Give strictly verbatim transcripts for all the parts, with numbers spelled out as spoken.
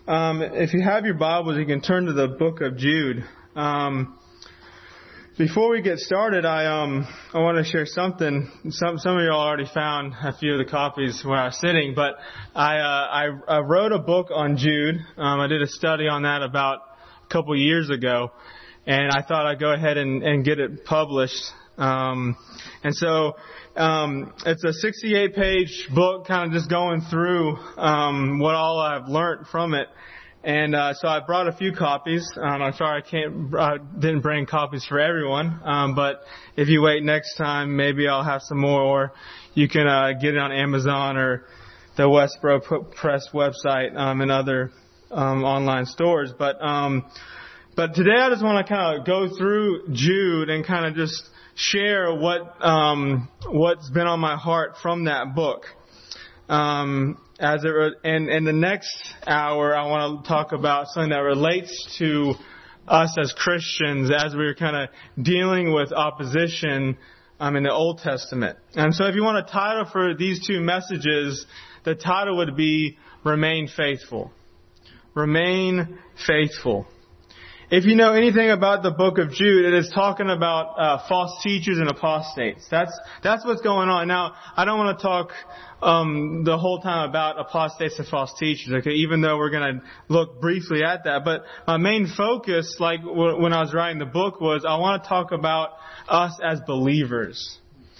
Um, if you have your Bibles, you can turn to the book of Jude. Um, before we get started, I um I want to share something. Some some of you all already found a few of the copies where I was sitting, but I uh, I, I wrote a book on Jude. Um, I did a study on that about a couple years ago, and I thought I'd go ahead and, and get it published. Um, and so, um, it's a sixty-eight page book, kind of just going through, um, what all I've learned from it. And, uh, so I brought a few copies. Um, I'm sorry I can't, uh, didn't bring copies for everyone. Um, but if you wait next time, maybe I'll have some more, or you can, uh, get it on Amazon or the Westboro Press website, um, and other, um, online stores. But, um, but today I just want to kind of go through Jude and kind of just share what um, what's been on my heart from that book. Um, as it re- and in the next hour, I want to talk about something that relates to us as Christians as we're kind of dealing with opposition um, in the Old Testament. And so, if you want a title for these two messages, the title would be "Remain Faithful." Remain faithful. If you know anything about the book of Jude, it is talking about uh, false teachers and apostates. That's that's what's going on. Now, I don't want to talk um, the whole time about apostates and false teachers, okay, even though we're going to look briefly at that. But my main focus, like w- when I was writing the book, was I want to talk about us as believers.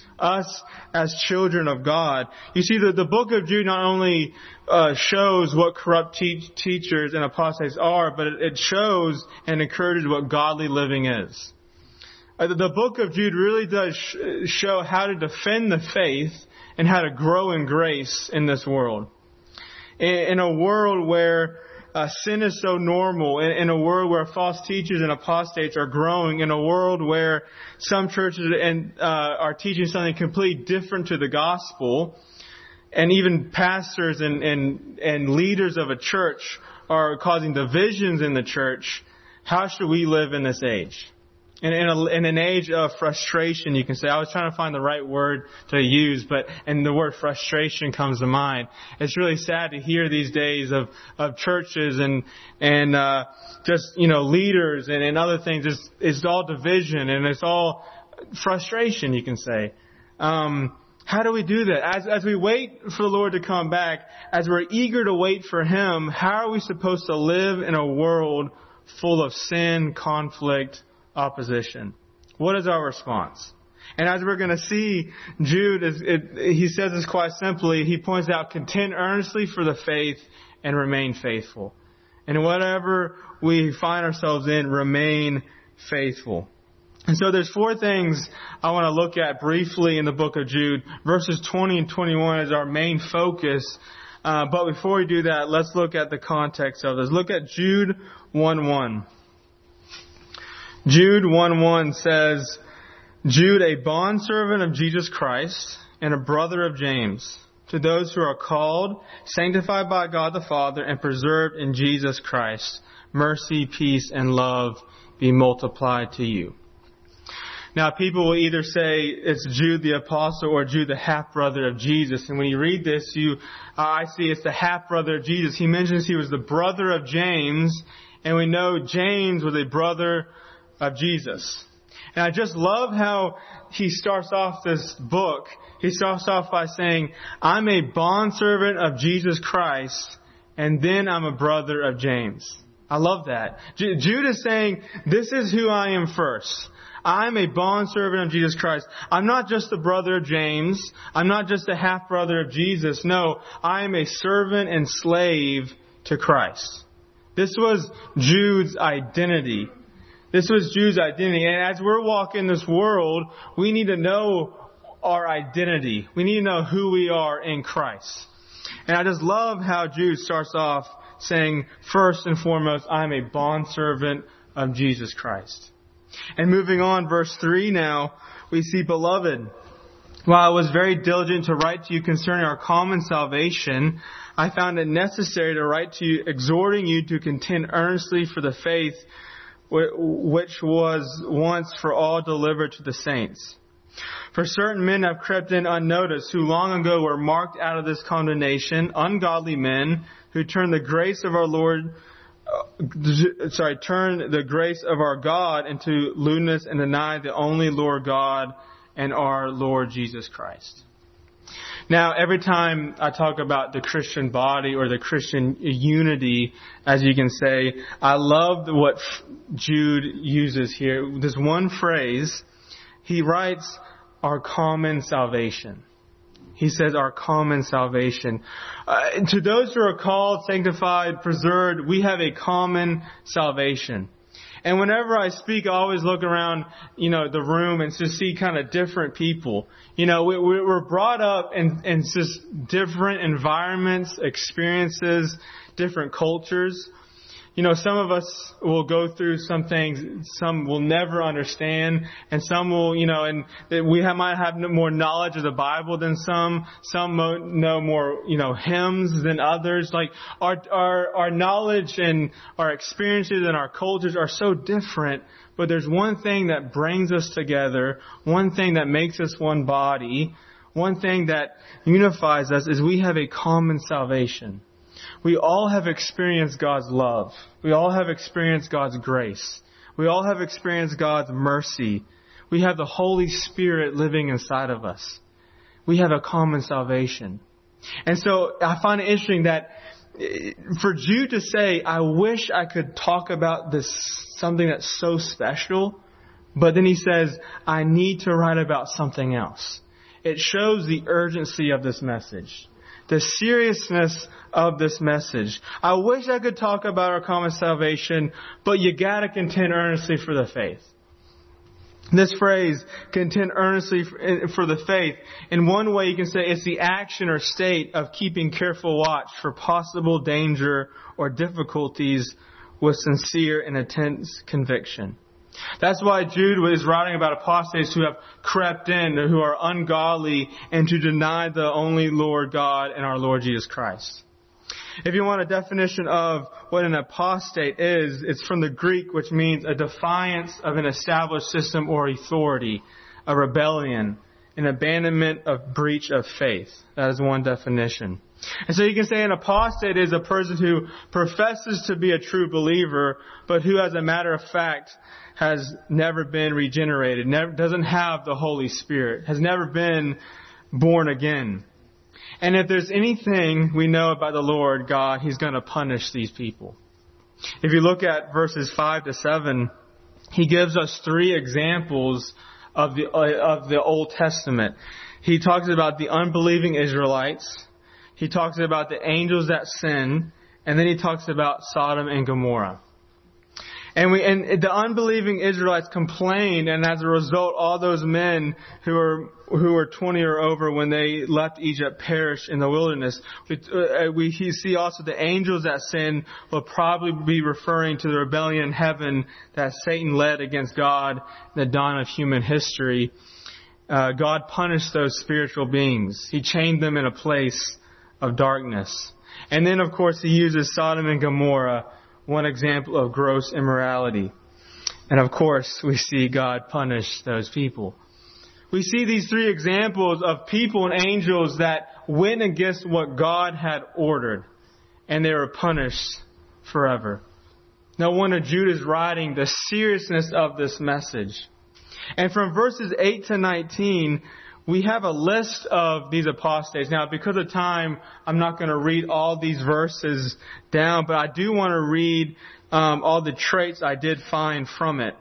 Us as children of God. You see, the, the book of Jude not only uh, shows what corrupt te- teachers and apostates are, but it, it shows and encourages what godly living is. Uh, the, the book of Jude really does sh- show how to defend the faith and how to grow in grace in this world. In, in a world where Uh, sin is so normal, in, in a world where false teachers and apostates are growing, in a world where some churches and uh, are teaching something completely different to the gospel, and even pastors and, and, and leaders of a church are causing divisions in the church. How should we live in this age? In, in, a, in an age of frustration, you can say. I was trying to find the right word to use, but and the word frustration comes to mind. It's really sad to hear these days of, of churches and and uh, just you know leaders and, and other things. It's, it's all division and it's all frustration, you can say. Um, how do we do that? As as we wait for the Lord to come back, as we're eager to wait for Him, how are we supposed to live in a world full of sin, conflict, opposition? What is our response? And as we're going to see, Jude, is, it, he says this quite simply. He points out, contend earnestly for the faith and remain faithful. And whatever we find ourselves in, remain faithful. And so there's four things I want to look at briefly in the book of Jude. Verses twenty and twenty-one is our main focus. Uh, but before we do that, let's look at the context of this. Look at Jude one one. Jude one one says, Jude, a bondservant of Jesus Christ and a brother of James, to those who are called, sanctified by God the Father, and preserved in Jesus Christ, mercy, peace, and love be multiplied to you. Now, people will either say it's Jude the apostle or Jude the half-brother of Jesus. And when you read this, you, uh, I see it's the half-brother of Jesus. He mentions he was the brother of James, and we know James was a brother of Jesus. And I just love how he starts off this book. He starts off by saying, I'm a bondservant of Jesus Christ, and then I'm a brother of James. I love that. J- Jude is saying, this is who I am first. I'm a bondservant of Jesus Christ. I'm not just a brother of James. I'm not just a half-brother of Jesus. No, I am a servant and slave to Christ. This was Jude's identity. This was Jude's identity. And as we're walking this world, we need to know our identity. We need to know who we are in Christ. And I just love how Jude starts off saying, first and foremost, I'm a bondservant of Jesus Christ. And moving on, verse three now, we see, Beloved, while I was very diligent to write to you concerning our common salvation, I found it necessary to write to you, exhorting you to contend earnestly for the faith which was once for all delivered to the saints. For certain men have crept in unnoticed, who long ago were marked out of this condemnation, ungodly men who turn the grace of our Lord, uh, sorry, turn the grace of our God into lewdness and deny the only Lord God and our Lord Jesus Christ. Now, every time I talk about the Christian body or the Christian unity, as you can say, I love what Jude uses here. This one phrase, he writes, our common salvation. He says our common salvation. Uh, to those who are called, sanctified, preserved, we have a common salvation. And whenever I speak, I always look around, you know, the room and just see kind of different people. You know, we, we're brought up in, in just different environments, experiences, different cultures. You know, some of us will go through some things, some will never understand, and some will, you know, and we have, might have more knowledge of the Bible than some. Some know more, you know, hymns than others. Like, our, our, our knowledge and our experiences and our cultures are so different, but there's one thing that brings us together, one thing that makes us one body, one thing that unifies us is we have a common salvation. We all have experienced God's love. We all have experienced God's grace. We all have experienced God's mercy. We have the Holy Spirit living inside of us. We have a common salvation. And so I find it interesting that for Jude to say, I wish I could talk about this, something that's so special, but then he says, I need to write about something else. It shows the urgency of this message. The seriousness of this message. I wish I could talk about our common salvation, but you gotta contend earnestly for the faith. This phrase, contend earnestly for the faith, in one way you can say it's the action or state of keeping careful watch for possible danger or difficulties with sincere and intense conviction. That's why Jude is writing about apostates who have crept in, who are ungodly, and to deny the only Lord God and our Lord Jesus Christ. If you want a definition of what an apostate is, it's from the Greek, which means a defiance of an established system or authority, a rebellion, an abandonment of breach of faith. That is one definition. And so you can say an apostate is a person who professes to be a true believer, but who, as a matter of fact, has never been regenerated, never, doesn't have the Holy Spirit, has never been born again. And if there's anything we know about the Lord God, He's going to punish these people. If you look at verses five to seven, He gives us three examples of the of the Old Testament. He talks about the unbelieving Israelites. He talks about the angels that sin, and then He talks about Sodom and Gomorrah. And we, and the unbelieving Israelites complained, and as a result, all those men who were, who were twenty or over when they left Egypt perished in the wilderness. We, uh, we see also the angels that sinned will probably be referring to the rebellion in heaven that Satan led against God in the dawn of human history. Uh, God punished those spiritual beings. He chained them in a place of darkness. And then, of course, He uses Sodom and Gomorrah, one example of gross immorality. And of course, we see God punish those people. We see these three examples of people and angels that went against what God had ordered, and they were punished forever. No wonder Jude is writing the seriousness of this message. And from verses eight to nineteen, we have a list of these apostates. Now, because of time, I'm not going to read all these verses down, but I do want to read um, all the traits I did find from it.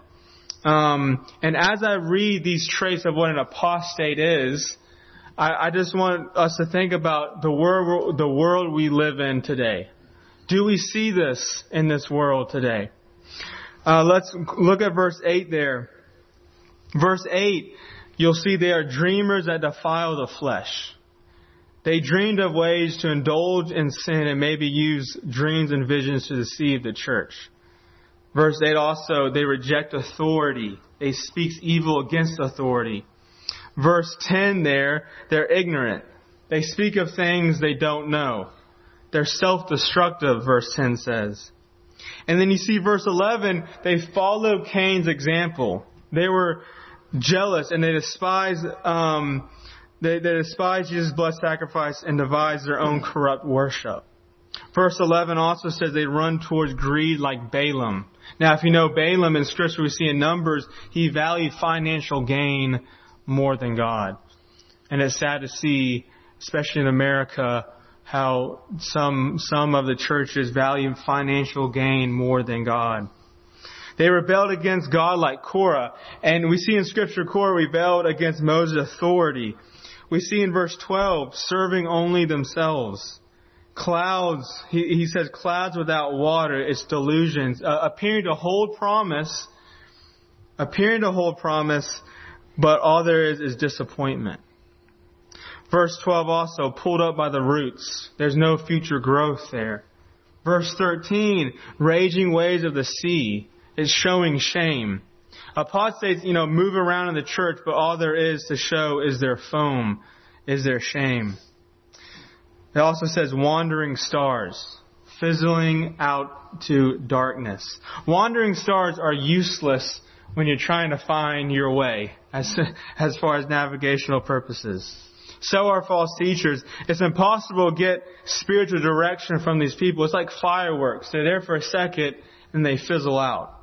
Um, and as I read these traits of what an apostate is, I, I just want us to think about the world, the world we live in today. Do we see this in this world today? Uh, let's look at verse eight there. Verse eight. You'll see they are dreamers that defile the flesh. They dreamed of ways to indulge in sin and maybe use dreams and visions to deceive the church. Verse eight also, they reject authority. They speak evil against authority. Verse ten there, they're ignorant. They speak of things they don't know. They're self-destructive, verse ten says. And then you see verse eleven, they follow Cain's example. They were jealous, and they despise um, they, they despise Jesus' blood sacrifice and devise their own corrupt worship. Verse eleven also says they run towards greed like Balaam. Now, if you know Balaam in Scripture, we see in Numbers, he valued financial gain more than God. And it's sad to see, especially in America, how some some of the churches value financial gain more than God. They rebelled against God like Korah. And we see in Scripture Korah rebelled against Moses' authority. We see in verse twelve, serving only themselves. Clouds, he, he says, clouds without water, it's delusions. Uh, appearing to hold promise, appearing to hold promise, but all there is is disappointment. Verse twelve also, pulled up by the roots. There's no future growth there. Verse thirteen, raging waves of the sea. It's showing shame. Apostates, you know, move around in the church, but all there is to show is their foam, is their shame. It also says wandering stars, fizzling out to darkness. Wandering stars are useless when you're trying to find your way as, as far as navigational purposes. So are false teachers. It's impossible to get spiritual direction from these people. It's like fireworks. They're there for a second and they fizzle out.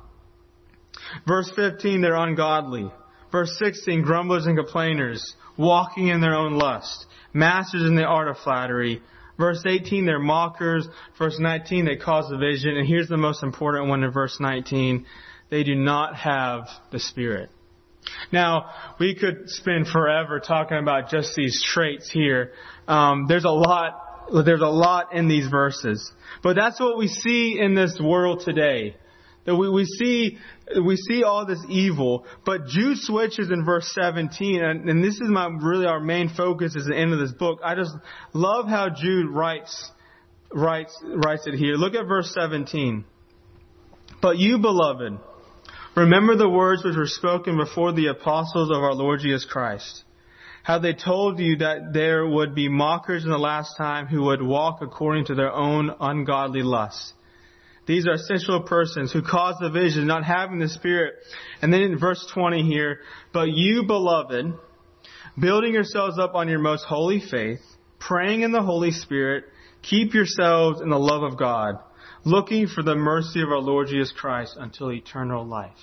Verse fifteen, they're ungodly. Verse sixteen, grumblers and complainers, walking in their own lust, masters in the art of flattery. Verse eighteen, they're mockers. Verse nineteen, they cause division. And here's the most important one in verse nineteen. They do not have the Spirit. Now, we could spend forever talking about just these traits here. Um, there's a lot, there's a lot in these verses. But that's what we see in this world today. That we, we see, we see all this evil, but Jude switches in verse seventeen, and, and this is my, really our main focus is the end of this book. I just love how Jude writes, writes, writes it here. Look at verse seventeen. But you, beloved, remember the words which were spoken before the apostles of our Lord Jesus Christ. How they told you that there would be mockers in the last time who would walk according to their own ungodly lusts. These are sensual persons who cause division, not having the Spirit. And then in verse twenty here, but you, beloved, building yourselves up on your most holy faith, praying in the Holy Spirit, keep yourselves in the love of God, looking for the mercy of our Lord Jesus Christ until eternal life.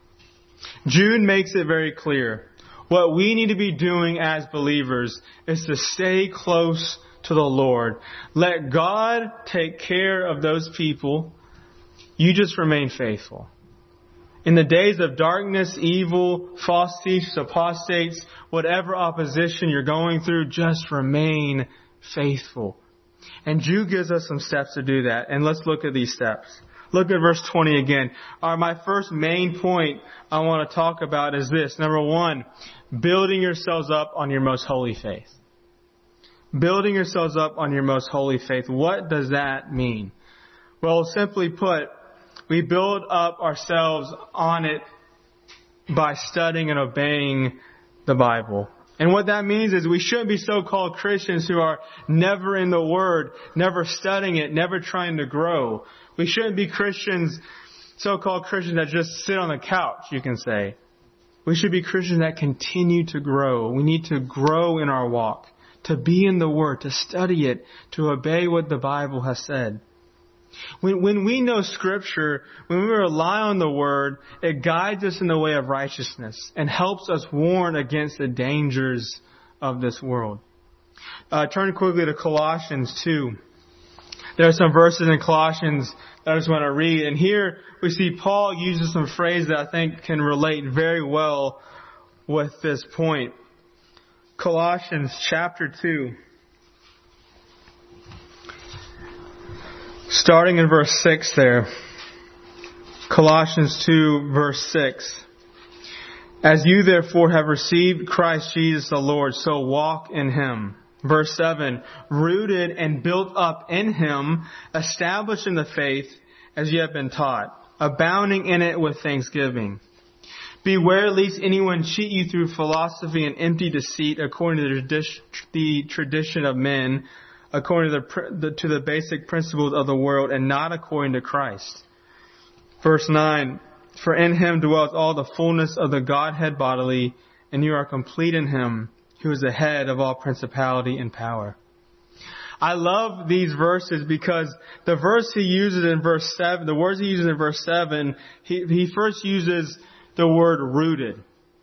Jude makes it very clear. What we need to be doing as believers is to stay close to the Lord. Let God take care of those people. You just remain faithful. In the days of darkness, evil, false teachers, apostates, whatever opposition you're going through, just remain faithful. And Jude gives us some steps to do that. And let's look at these steps. Look at verse twenty again. Our, my first main point I want to talk about is this. Number one, building yourselves up on your most holy faith. Building yourselves up on your most holy faith. What does that mean? Well, simply put, we build up ourselves on it by studying and obeying the Bible. And what that means is we shouldn't be so-called Christians who are never in the Word, never studying it, never trying to grow. We shouldn't be Christians, so-called Christians that just sit on the couch, you can say. We should be Christians that continue to grow. We need to grow in our walk, to be in the Word, to study it, to obey what the Bible has said. When, when we know Scripture, when we rely on the Word, it guides us in the way of righteousness and helps us warn against the dangers of this world. Uh, turn quickly to Colossians two. There are some verses in Colossians that I just want to read. And here we see Paul uses some phrase that I think can relate very well with this point. Colossians chapter two. Starting in verse six there. Colossians two verse six. As you therefore have received Christ Jesus the Lord, so walk in Him. Verse seven. Rooted and built up in Him, established in the faith as you have been taught, abounding in it with thanksgiving. Beware lest anyone cheat you through philosophy and empty deceit according to the tradition of men, according to the, to the basic principles of the world and not according to Christ. Verse nine. For in him dwells all the fullness of the Godhead bodily, and you are complete in him, who is the head of all principality and power. I love these verses because the verse he uses in verse seven, the words he uses in verse seven, he, he first uses the word rooted.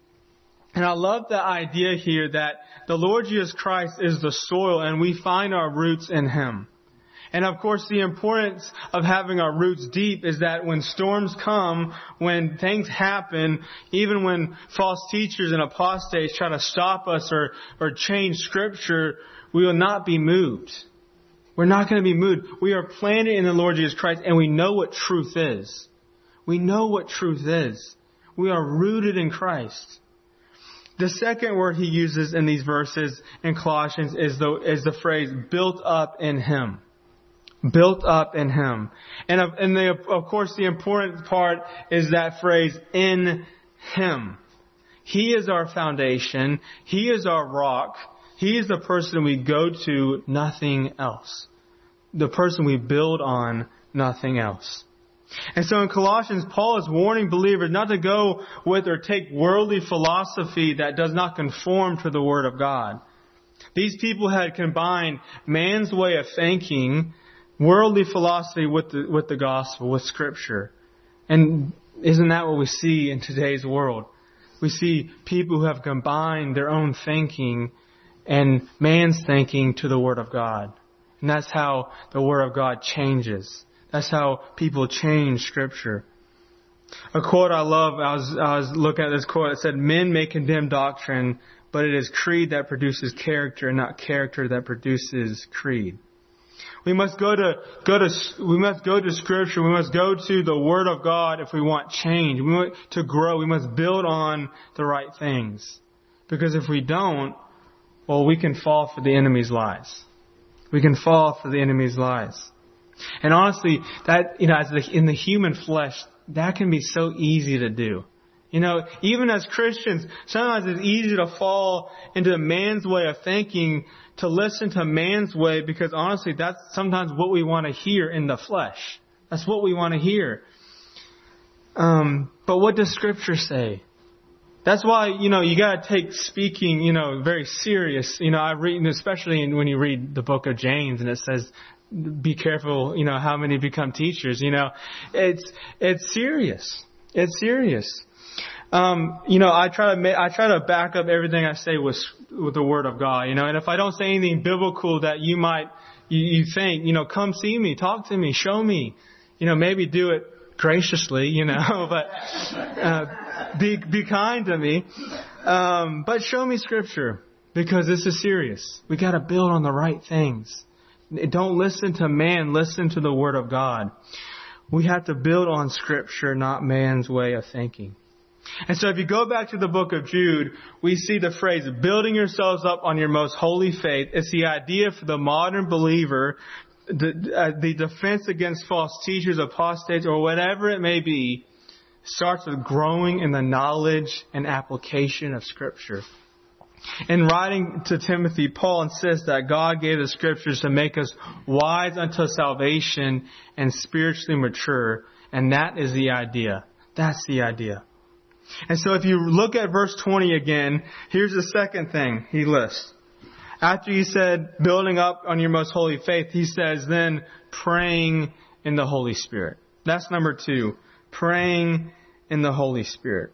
And I love the idea here that the Lord Jesus Christ is the soil and we find our roots in him. And of course, the importance of having our roots deep is that when storms come, when things happen, even when false teachers and apostates try to stop us or, or change Scripture, we will not be moved. We're not going to be moved. We are planted in the Lord Jesus Christ and we know what truth is. We know what truth is. We are rooted in Christ. The second word he uses in these verses in Colossians is the, is the phrase built up in him. Built up in him. And of, and the, of course the important part is that phrase in him. He is our foundation. He is our rock. He is the person we go to, nothing else. The person we build on, nothing else. And so in Colossians, Paul is warning believers not to go with or take worldly philosophy that does not conform to the Word of God. These people had combined man's way of thinking, worldly philosophy with the, with the gospel, with Scripture. And isn't that what we see in today's world? We see people who have combined their own thinking and man's thinking to the Word of God. And that's how the Word of God changes. That's how people change Scripture. A quote I love, I was, I was looking at this quote, it said, "Men may condemn doctrine, but it is creed that produces character and not character that produces creed." We must go to, go to, we must go to Scripture. We must go to the Word of God if we want change. We want to grow. We must build on the right things. Because if we don't, well, we can fall for the enemy's lies. We can fall for the enemy's lies. And honestly, that, you know, as the, in the human flesh, that can be so easy to do. You know, even as Christians, sometimes it's easy to fall into man's way of thinking, to listen to man's way, because honestly, that's sometimes what we want to hear in the flesh. That's what we want to hear. Um, but what does Scripture say? That's why, you know, you got to take speaking, you know, very serious. You know, I read, especially when you read the book of James and it says, be careful, you know, how many become teachers. You know, it's, it's serious. It's serious. Um, you know, I try to ma- I try to back up everything I say with with the Word of God. You know, and if I don't say anything biblical that you might you, you think, you know, come see me, talk to me, show me. You know, maybe do it graciously, you know, but uh, be be kind to me. Um, but show me Scripture, because this is serious. We got to build on the right things. Don't listen to man. Listen to the Word of God. We have to build on Scripture, not man's way of thinking. And so if you go back to the book of Jude, we see the phrase, building yourselves up on your most holy faith. It's the idea for the modern believer, the, uh, the defense against false teachers, apostates, or whatever it may be, starts with growing in the knowledge and application of Scripture. In writing to Timothy, Paul insists that God gave the Scriptures to make us wise unto salvation and spiritually mature. And that is the idea. That's the idea. And so if you look at verse twenty again, here's the second thing he lists. After he said building up on your most holy faith, he says then praying in the Holy Spirit. That's number two. Praying in the Holy Spirit.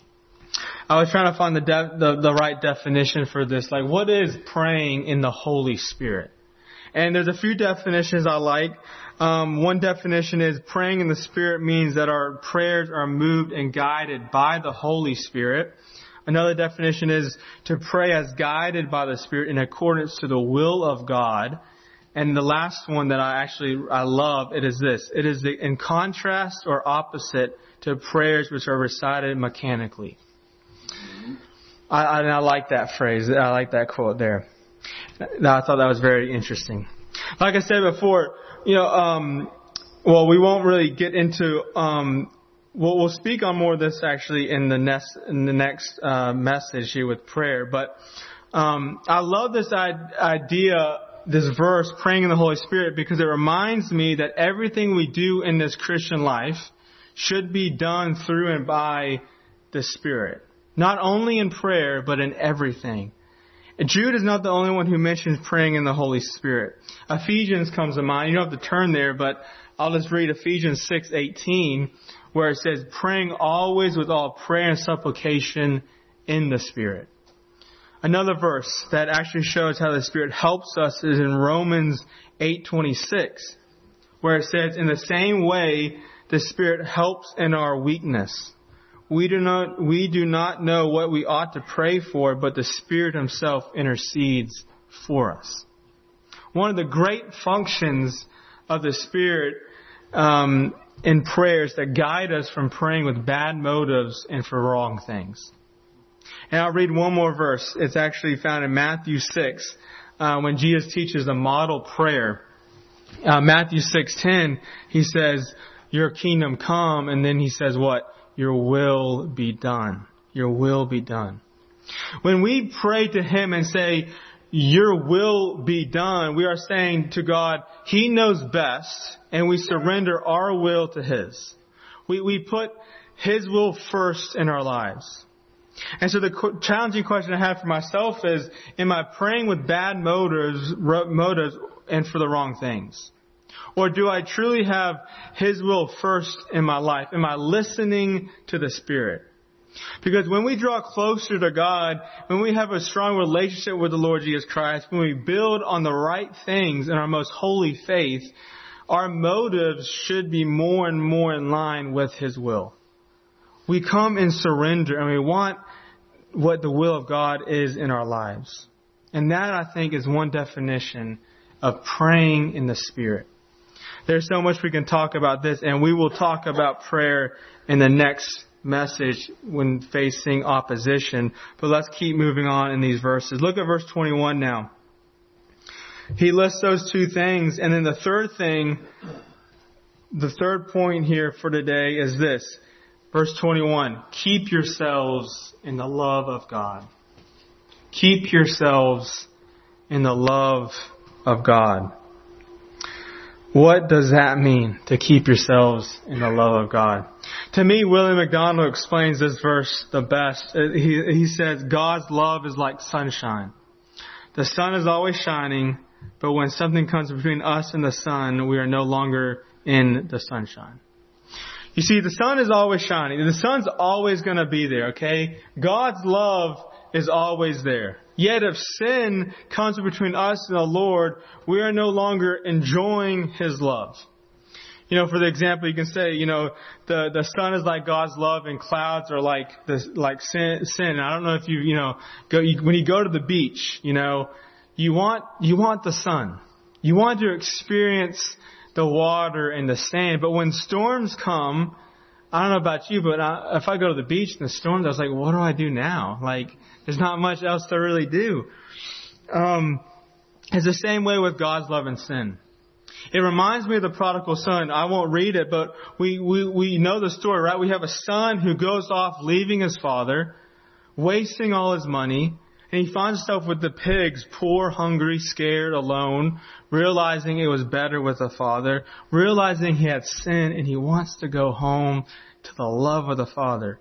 I was trying to find the, de- the the right definition for this. Like, what is praying in the Holy Spirit? And there's a few definitions I like. Um, one definition is praying in the Spirit means that our prayers are moved and guided by the Holy Spirit. Another definition is to pray as guided by the Spirit in accordance to the will of God. And the last one that I actually I love, it is this. It is the, in contrast or opposite to prayers which are recited mechanically. I, I, I like that phrase. I like that quote there. I thought that was very interesting. Like I said before, you know, um, well, we won't really get into, um, we'll, we'll speak on more of this actually in the next, in the next, uh, message here with prayer. But, um, I love this idea, this verse, praying in the Holy Spirit, because it reminds me that everything we do in this Christian life should be done through and by the Spirit. Not only in prayer, but in everything. Jude is not the only one who mentions praying in the Holy Spirit. Ephesians comes to mind. You don't have to turn there, but I'll just read Ephesians six eighteen, where it says, praying always with all prayer and supplication in the Spirit. Another verse that actually shows how the Spirit helps us is in Romans eight twenty-six, where it says, in the same way, the Spirit helps in our weakness. We do not, we do not know what we ought to pray for, but the Spirit Himself intercedes for us. One of the great functions of the Spirit um, in prayers that guide us from praying with bad motives and for wrong things. And I'll read one more verse. It's actually found in Matthew six, uh, when Jesus teaches the model prayer. Uh, Matthew six ten, He says, your kingdom come, and then He says what? Your will be done. Your will be done. When we pray to Him and say, your will be done, we are saying to God, He knows best, and we surrender our will to His. We, we put His will first in our lives. And so the qu- challenging question I have for myself is, am I praying with bad motives, ro- motives and for the wrong things? Or do I truly have His will first in my life? Am I listening to the Spirit? Because when we draw closer to God, when we have a strong relationship with the Lord Jesus Christ, when we build on the right things in our most holy faith, our motives should be more and more in line with His will. We come in surrender and we want what the will of God is in our lives. And that, I think, is one definition of praying in the Spirit. There's so much we can talk about this, and we will talk about prayer in the next message when facing opposition. But let's keep moving on in these verses. Look at verse twenty-one now. He lists those two things, and then the third thing, the third point here for today is this. Verse twenty-one, keep yourselves in the love of God. Keep yourselves in the love of God. What does that mean, to keep yourselves in the love of God? To me, William MacDonald explains this verse the best. He, he says, God's love is like sunshine. The sun is always shining, but when something comes between us and the sun, we are no longer in the sunshine. You see, the sun is always shining. The sun's always going to be there, okay? God's love is always there. Yet if sin comes between us and the Lord, we are no longer enjoying His love. You know, for the example, you can say, you know, the, the sun is like God's love and clouds are like the, like sin, sin. I don't know if you, you know, go, you, when you go to the beach, you know, you want, you want the sun. You want to experience the water and the sand. But when storms come, I don't know about you, but I, if I go to the beach and the storms, I was like, what do I do now? Like, there's not much else to really do. Um, it's the same way with God's love and sin. It reminds me of the prodigal son. I won't read it, but we, we, we know the story, right? We have a son who goes off leaving his father, wasting all his money, and he finds himself with the pigs, poor, hungry, scared, alone, realizing it was better with the father, realizing he had sinned, and he wants to go home to the love of the father.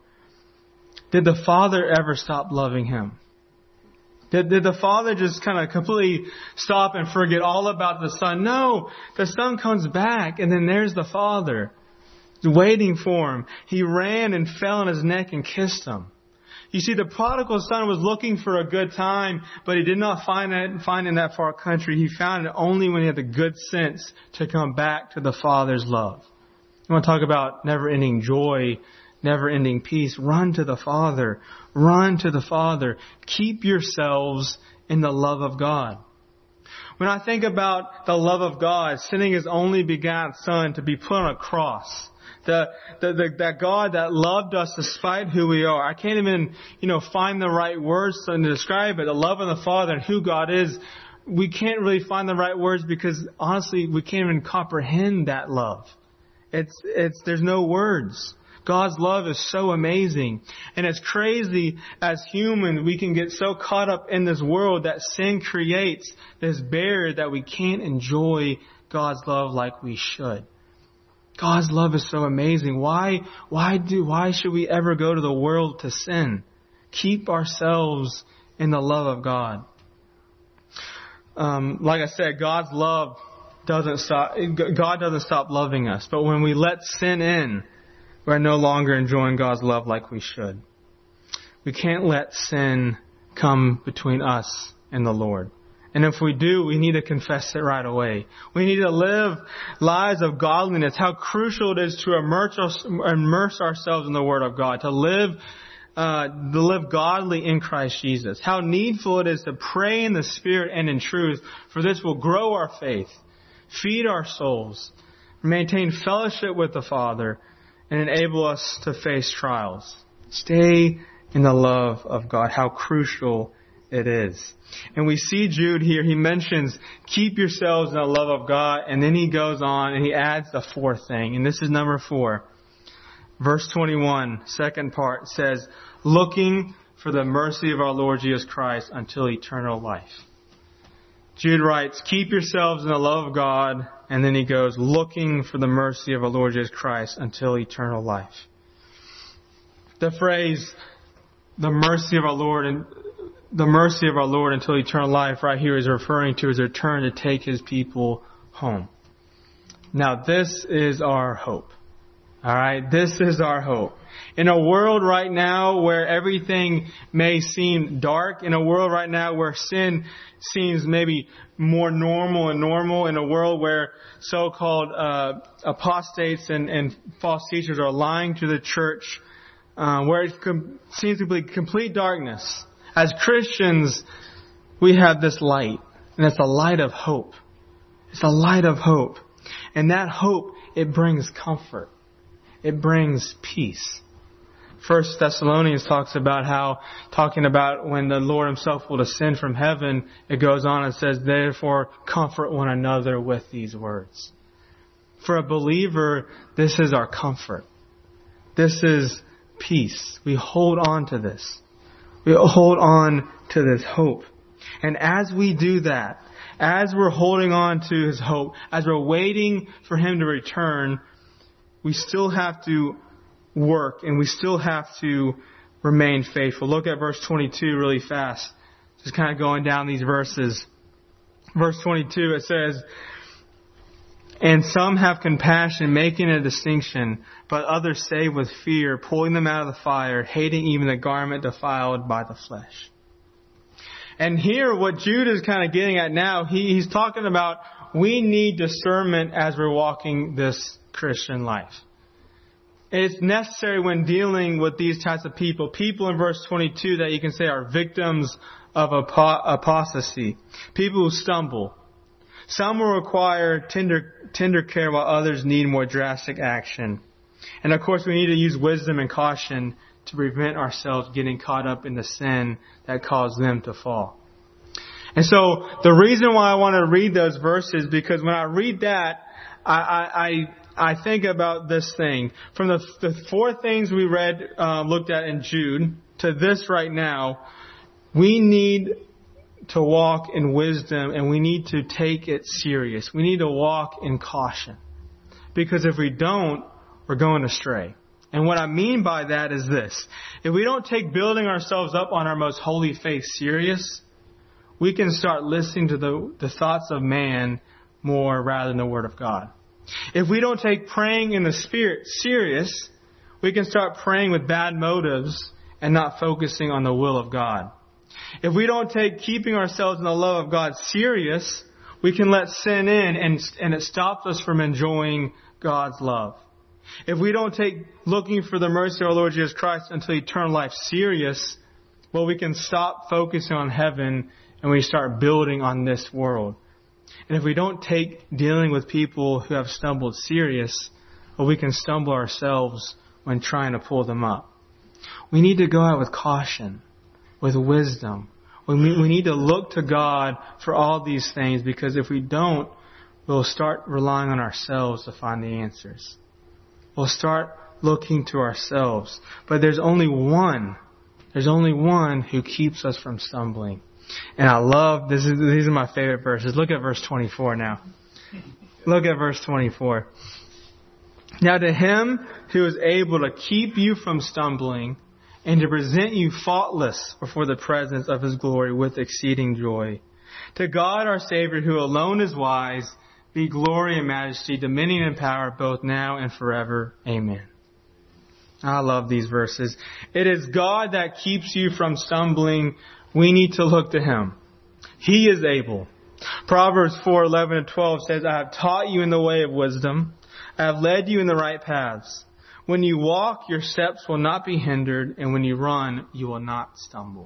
Did the father ever stop loving him? Did, did the father just kind of completely stop and forget all about the son? No, the son comes back, and then there's the father waiting for him. He ran and fell on his neck and kissed him. You see, the prodigal son was looking for a good time, but he did not find it find in that far country. He found it only when he had the good sense to come back to the Father's love. You want to talk about never-ending joy, never-ending peace? Run to the Father. Run to the Father. Keep yourselves in the love of God. When I think about the love of God, sending His only begotten Son to be put on a cross, The, the, the, that God that loved us despite who we are. I can't even, you know, find the right words to describe it. The love of the Father and who God is. We can't really find the right words because honestly, we can't even comprehend that love. It's, it's, there's no words. God's love is so amazing. And as crazy as humans, we can get so caught up in this world that sin creates this barrier that we can't enjoy God's love like we should. God's love is so amazing. Why, why do, why should we ever go to the world to sin? Keep ourselves in the love of God. Um, like I said, God's love doesn't stop, God doesn't stop loving us. But when we let sin in, we're no longer enjoying God's love like we should. We can't let sin come between us and the Lord. And if we do, we need to confess it right away. We need to live lives of godliness. How crucial it is to immerse, us, immerse ourselves in the Word of God. To live, uh, to live godly in Christ Jesus. How needful it is to pray in the Spirit and in truth. For this will grow our faith, feed our souls, maintain fellowship with the Father, and enable us to face trials. Stay in the love of God. How crucial it is. And we see Jude here, he mentions, keep yourselves in the love of God, and then he goes on and he adds the fourth thing, and this is number four. Verse twenty-one, second part, says, looking for the mercy of our Lord Jesus Christ until eternal life. Jude writes, keep yourselves in the love of God, and then he goes, looking for the mercy of our Lord Jesus Christ until eternal life. The phrase, the mercy of our Lord and The mercy of our Lord until eternal life right here is referring to his return to take his people home. Now this is our hope. Alright, this is our hope. In a world right now where everything may seem dark, in a world right now where sin seems maybe more normal and normal, in a world where so-called uh, apostates and, and false teachers are lying to the church, uh, where it com- seems to be complete darkness, as Christians, we have this light, and it's a light of hope. It's a light of hope. And that hope, it brings comfort. It brings peace. First Thessalonians talks about how, talking about when the Lord himself will descend from heaven, it goes on and says, therefore comfort one another with these words. For a believer, this is our comfort. This is peace. We hold on to this. We hold on to this hope. And as we do that, as we're holding on to his hope, as we're waiting for him to return, we still have to work and we still have to remain faithful. Look at verse twenty-two really fast. Just kind of going down these verses. Verse twenty-two, it says, and some have compassion, making a distinction, but others save with fear, pulling them out of the fire, hating even the garment defiled by the flesh. And here, what Jude is kind of getting at now, he, he's talking about we need discernment as we're walking this Christian life. It's necessary when dealing with these types of people, people in verse twenty-two that you can say are victims of apostasy, people who stumble. Some will require tender, tender care while others need more drastic action. And of course we need to use wisdom and caution to prevent ourselves getting caught up in the sin that caused them to fall. And so the reason why I want to read those verses, because when I read that, I, I, I, I think about this thing. From the, the four things we read, uh, looked at in Jude, to this right now, we need to walk in wisdom and we need to take it serious. We need to walk in caution. Because if we don't, we're going astray. And what I mean by that is this. If we don't take building ourselves up on our most holy faith serious, we can start listening to the, the thoughts of man more rather than the Word of God. If we don't take praying in the Spirit serious, we can start praying with bad motives and not focusing on the will of God. If we don't take keeping ourselves in the love of God serious, we can let sin in and, and it stops us from enjoying God's love. If we don't take looking for the mercy of our Lord Jesus Christ until eternal life serious, well, we can stop focusing on heaven and we start building on this world. And if we don't take dealing with people who have stumbled serious, well, we can stumble ourselves when trying to pull them up. We need to go out with caution, with wisdom. We we need to look to God for all these things, because if we don't, we'll start relying on ourselves to find the answers. We'll start looking to ourselves. But there's only one. There's only one who keeps us from stumbling. And I love, this is, these are my favorite verses. Look at verse twenty-four now. Look at verse twenty-four. Now to him who is able to keep you from stumbling and to present you faultless before the presence of his glory with exceeding joy. To God our Savior, who alone is wise, be glory and majesty, dominion and power, both now and forever. Amen. I love these verses. It is God that keeps you from stumbling. We need to look to him. He is able. Proverbs four, eleven and twelve says, I have taught you in the way of wisdom. I have led you in the right paths. When you walk, your steps will not be hindered, and when you run, you will not stumble.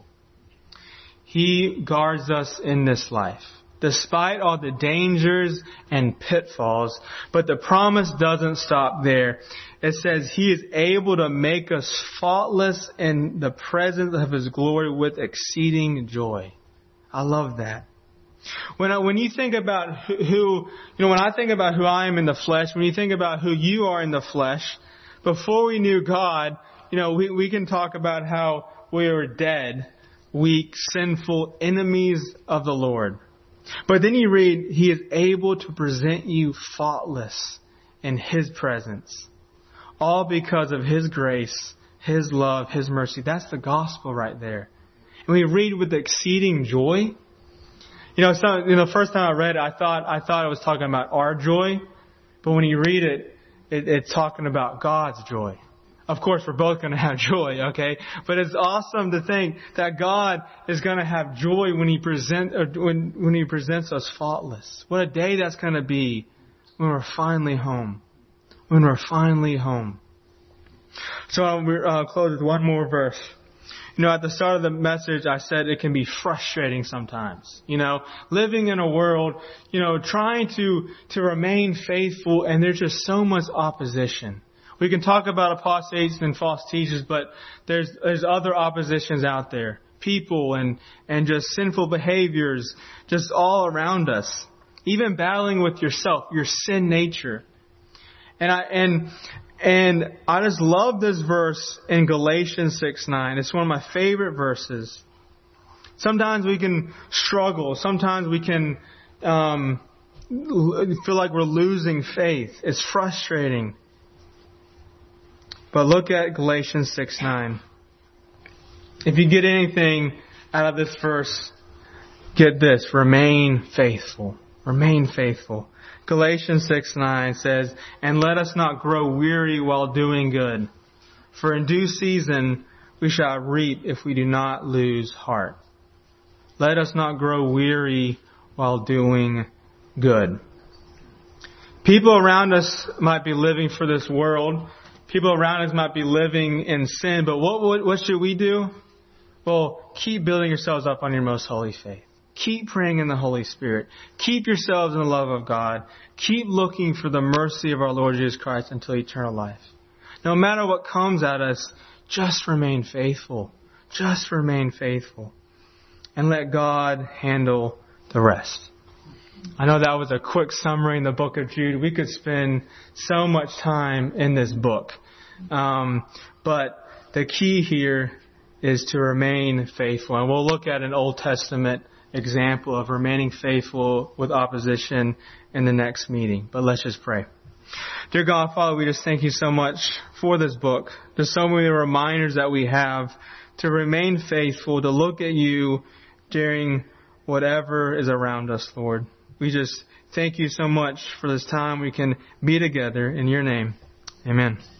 He guards us in this life, despite all the dangers and pitfalls. But the promise doesn't stop there. It says he is able to make us faultless in the presence of his glory with exceeding joy. I love that. When I, when you think about who, you know, when I think about who I am in the flesh, when you think about who you are in the flesh, before we knew God, you know, we, we can talk about how we were dead, weak, sinful enemies of the Lord. But then you read, he is able to present you faultless in his presence. All because of his grace, his love, his mercy. That's the gospel right there. And we read with exceeding joy. You know, so, you know, the first time I read it, I thought, I thought it was talking about our joy. But when you read it, it it's talking about God's joy. Of course, we're both going to have joy, okay? But it's awesome to think that God is going to have joy when He present or when when He presents us faultless. What a day that's going to be when we're finally home. When we're finally home. So I'll uh, close with one more verse. You know, at the start of the message, I said it can be frustrating sometimes. You know, living in a world, you know, trying to to remain faithful, and there's just so much opposition. We can talk about apostates and false teachers, but there's there's other oppositions out there. People and, and just sinful behaviors just all around us. Even battling with yourself, your sin nature. And I and and I just love this verse in Galatians six nine. It's one of my favorite verses. Sometimes we can struggle. Sometimes we can um, feel like we're losing faith. It's frustrating. But look at Galatians six nine. If you get anything out of this verse, get this. Remain faithful. Remain faithful. Galatians six nine says, and let us not grow weary while doing good. For in due season we shall reap if we do not lose heart. Let us not grow weary while doing good. People around us might be living for this world. People around us might be living in sin, but what, what what should we do? Well, keep building yourselves up on your most holy faith. Keep praying in the Holy Spirit. Keep yourselves in the love of God. Keep looking for the mercy of our Lord Jesus Christ until eternal life. No matter what comes at us, just remain faithful. Just remain faithful. And let God handle the rest. I know that was a quick summary in the book of Jude. We could spend so much time in this book. Um, but the key here is to remain faithful. And we'll look at an Old Testament example of remaining faithful with opposition in the next meeting. But let's just pray. Dear God, Father, we just thank you so much for this book. There's so many reminders that we have to remain faithful, to look at you during whatever is around us, Lord. We just thank you so much for this time we can be together in your name. Amen.